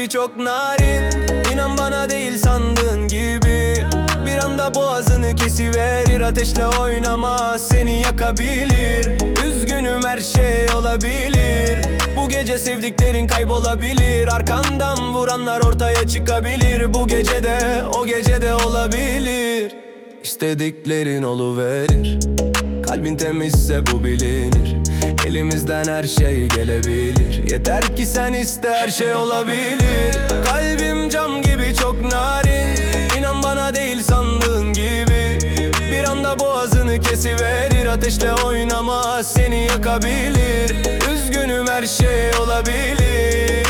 gibi çok narin. İnan bana değil sandığın gibi. Bir anda boğazını kesiverir, ateşle oynama seni yakabilir. Üzgünüm, her şey olabilir. Bu gece sevdiklerin kaybolabilir. Arkandan vuranlar ortaya çıkabilir. Bu gecede, o gecede olabilir. İstediklerin oluverir. Kalbin temizse bu bilinir. Elimizden her şey gelebilir. Yeter ki sen iste, her şey olabilir. Kalbim cam gibi çok narin. İnan bana değil sandığın gibi. Bir anda boğazını kesiverir, ateşle oynama seni yakabilir. Üzgünüm, her şey olabilir.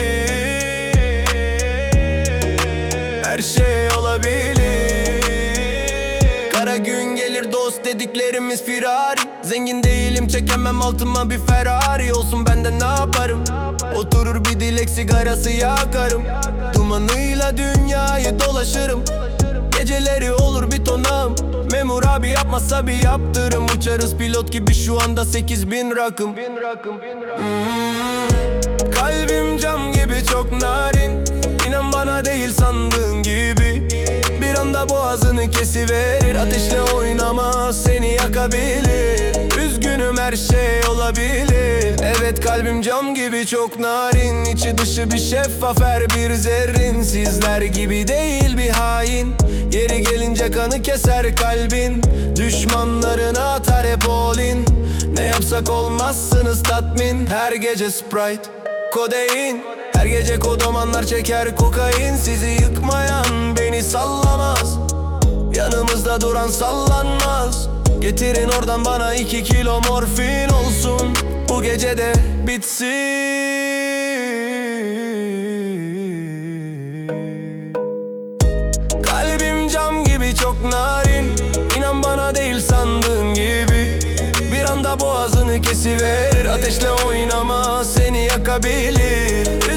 Her şey olabilir. Kara gün gelir, dost dediklerimiz firari. Zengin değilim, çekemem altıma bir Ferrari. Olsun benden ne yaparım? Oturur bir dilek sigarası yakarım. Dumanıyla dünyayı dolaşırım. Geceleri olur bir tonam. Memur abi yapmazsa bir yaptırım. Uçarız pilot gibi şu anda 8000 rakım. Kalbim cam gibi çok narin. İnan bana değil sandığın gibi. Bir anda boğazını kesiverir, ateşle oynama seni yakabilir. Üzgünüm, her şey olabilir. Evet, kalbim cam gibi çok narin. İçi dışı bir şeffaf, her bir zerrin. Sizler gibi değil bir hain. Yeri gelince kanı keser kalbin. Düşmanlarına atar hep all in. Ne yapsak olmazsınız tatmin. Her gece Sprite, kodein. Her gece kodomanlar çeker kokain. Sizi yıkmayan beni sallamaz. Yanımızda duran sallanmaz. Getirin oradan bana 2 kilo morfin olsun. Bu gecede bitsin. Kalbim cam gibi çok narin. İnan bana değil sandığın gibi. Bir anda boğazını kesiverir, ateşle oynama seni yakabilir.